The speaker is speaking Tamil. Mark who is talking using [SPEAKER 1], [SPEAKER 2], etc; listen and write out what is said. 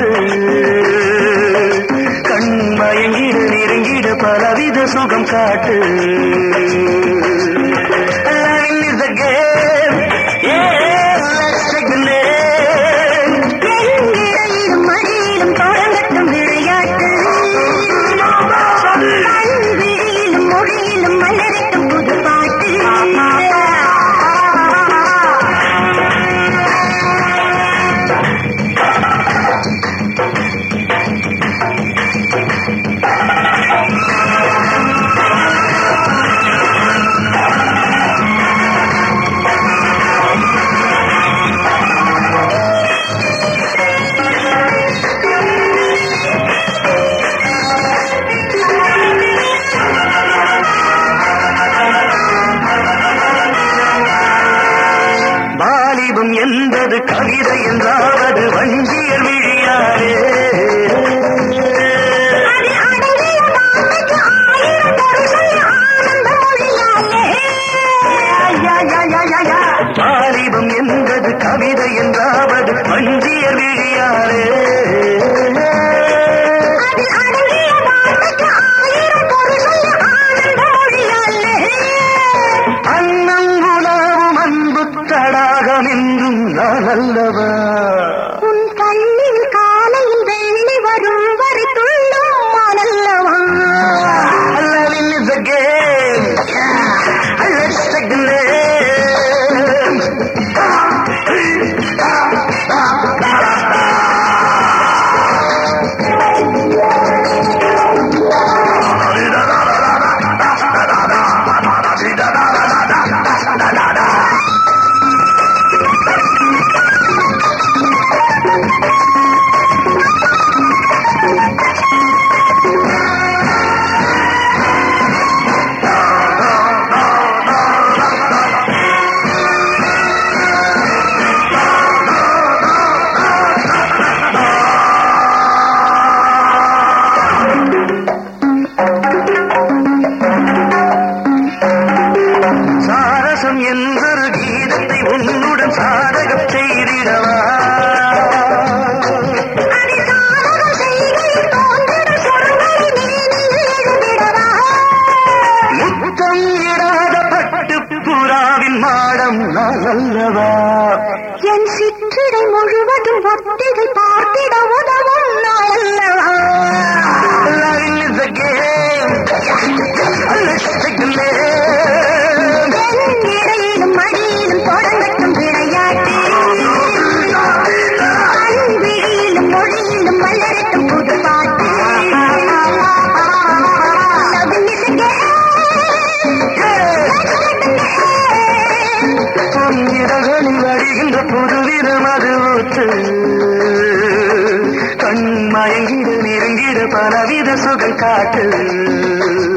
[SPEAKER 1] ஊற்று கண் மயங்கிட நெருங்கிட பலவித சுகம் காட்டு Loving is a game, yeah, let's take the name.
[SPEAKER 2] எங்கிடையிலும் மடியிலும் தொடங்கட்டும் விளையாட்டு கண்விழியிலும் மொழியிலும் மலரட்டும் புது பாட்டு
[SPEAKER 1] வாலிபம் என்பது கவிதை என்றாவது வஞ்சியர் விழியாரே வாலிபம் என்பது கவிதை என்றாவது வஞ்சியர் விழியாரே அன்னம் உலாவும் அன்பு தடாகம் என்றும் நான் அல்லவா
[SPEAKER 2] உன் கண்ணில் காலையில் வெள்ளி வரும் வரை துள்ளும் மானல்லவா
[SPEAKER 1] Loving is a game, let's take the name. சாரசம் என்றொரு கீதத்தை உன்னுடன் சாதகம் செய்திடவா முத்தம் இடாத பட்டு புறாவின் மாடம் நான் அல்லவா
[SPEAKER 2] என் சிற்றிடை முழுவதும் ஒத்திகை பார்த்திட உதவும் நாளல்லவா
[SPEAKER 1] Loving is a game, let's take the name.
[SPEAKER 2] எங்கிடையிலும் மடியிலும் தொடங்கட்டும் விளையாட்டு கண்விழியிலும் மொழியிலும் மலரட்டும் புது பாட்டு Loving is a game.
[SPEAKER 1] இரகளில் வருகின்ற புதுவிதம் அது ஊற்று கண் மயங்கிட நெருங்கிட பலவித சுகம் காட்டு